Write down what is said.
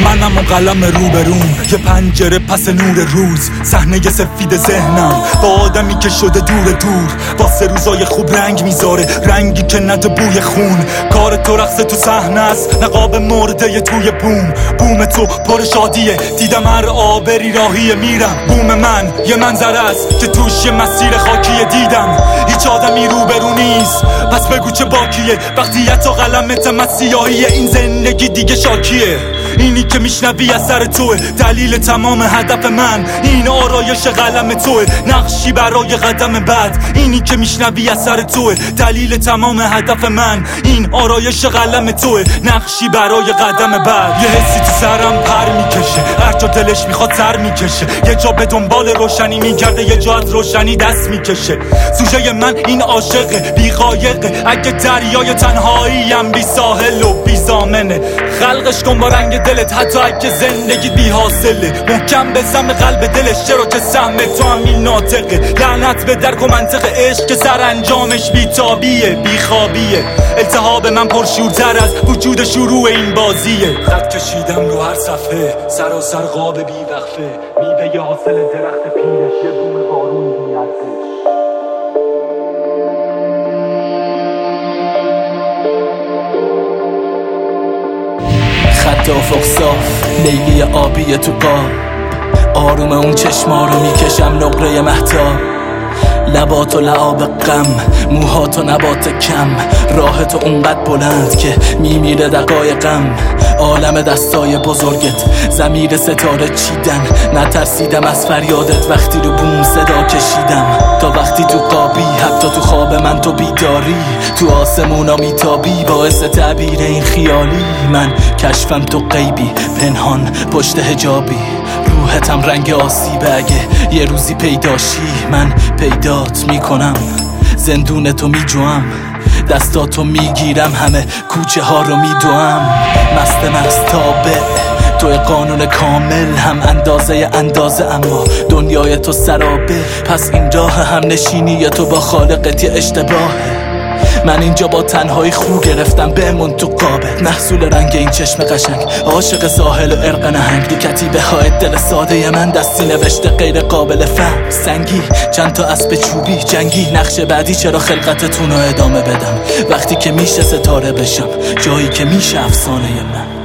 منم و قلم روبروم، یه پنجره پس نور روز، صحنه سفید ذهنم با آدمی که شده دور واسه روزای خوب رنگ میذاره، رنگی که نده بوی خون. کار تو رقص تو صحنه است، نقاب مرده توی بوم تو پر شادیه، دیدم هر آبری راهیه میرم. بوم من یه منظره است که توش یه مسیر خاکیه، دیدم هیچ آدمی روبرو نیست، پس بگو چه باکیه. وقتی حتی قلمت مسیحیه، این زندگی دیگه شاکیه. اینی که میشنوی اثر توه، دلیل تمام هدف من. این آرایش قلم توه، نقشی برای قدم بعد. اینی که میشنوی اثر توه، دلیل تمام هدف من. این آرایش قلم توه، نقشی برای قدم بعد. یه حسی تو سرم پر میکشه، هر جا دلش میخواد سر میکشه. یه جا به دنبال روشنی میگرده، یه جا از روشنی دست میکشه. سوژه من این عاشقه، بی قایقه. اگه دریای تنهاییم، بی ساحل و بی زامنه. خلقش کن با رنگ دلت، حتی اگه زندگی بی حاصله. محکم بزن به قلب دلش، چرا که سهم تو همین ناطقه. لعنت به درک و منطق عشق که سرانجامش بیتابیه، بیخوابیه. التهاب من پرشورتر از وجود شروع این بازیه. خط کشیدم رو هر صفحه، سراسر قاب بی وقفه. میوه ی حاصل درخت پیرش، یه بوم بارون بی ارزش. خط افق صاف، لیلی آبی تو قاب. آروم اون چشما رو میکشم، نقره مهتاب. لبات و لعاب غم، موهات و نبات کم. راه تو اونقدر بلند که میمیره دقایقم. عالم دستای بزرگت، ضمیر ستاره چیدن. نترسیدم از فریادت وقتی رو بوم صدا کشیدم. تا وقتی تو قابی، حتی تو خواب من تو بیداری. تو آسمونا میتابی، باعث تعبیر این خیالی. من کشفم تو غیبی، پنهان پشت حجابی. روحتم رنگ آسیبه، اگه یه روزی پیداشی من پیدات میکنم. زندونتو میجوام، دستاتو میگیرم، همه کوچه ها رو میدوام. مست تابع توی قانون کامل، هم اندازه اما دنیای تو سرابه. پس این راه هم نشینی تو با خالقت یه اشتباهه. من اینجا با تنهایی خو گرفتم، بمون تو قابت. محصول رنگ این چشم قشنگ، عاشق ساحل و عرق نهنگ. دو کتیبه های دل ساده من، دستی نوشته غیر قابل فهم. سنگی چند تا اسب چوبی جنگی، نقش بعدی چرا خلقتتون رو ادامه بدم وقتی که میشه ستاره بشم، جایی که میشه افسانه من.